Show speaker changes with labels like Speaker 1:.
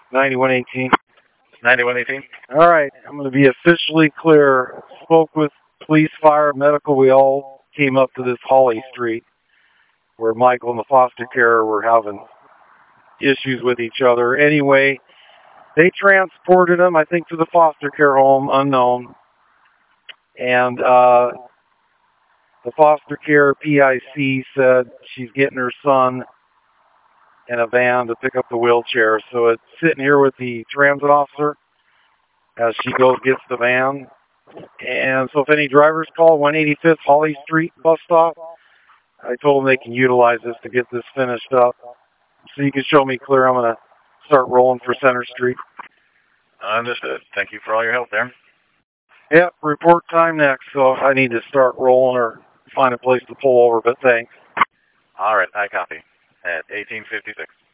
Speaker 1: 9118.
Speaker 2: 9118.
Speaker 1: All right, I'm going to be officially clear. Spoke with police, fire, medical. We all came up to this Holly Street where Michael and the foster care were having issues with each other. Anyway, they transported him, I think, to the foster care home, unknown. And the foster care PIC said she's getting her son in a van to pick up the wheelchair. So it's sitting here with the transit officer as she goes gets the van. And so if any drivers call 185th Holly Street bus stop, I told them they can utilize this to get this finished up. So you can show me clear. I'm going to start rolling for Center Street.
Speaker 2: Understood. Thank you for all your help there.
Speaker 1: Yep, report time next. So I need to start rolling or find a place to pull over, but thanks.
Speaker 2: All right, I copy. At 1856.